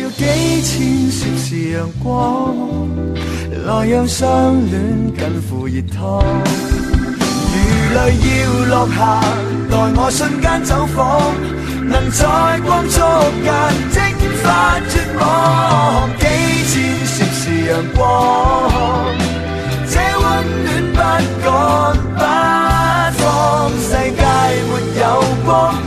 要幾千攝氏陽光，來讓相戀近乎熱燙。如淚要落下，待我瞬間走訪，能在光速間蒸發絕望。幾千攝氏陽光，這溫暖不趕不放，世界沒有光。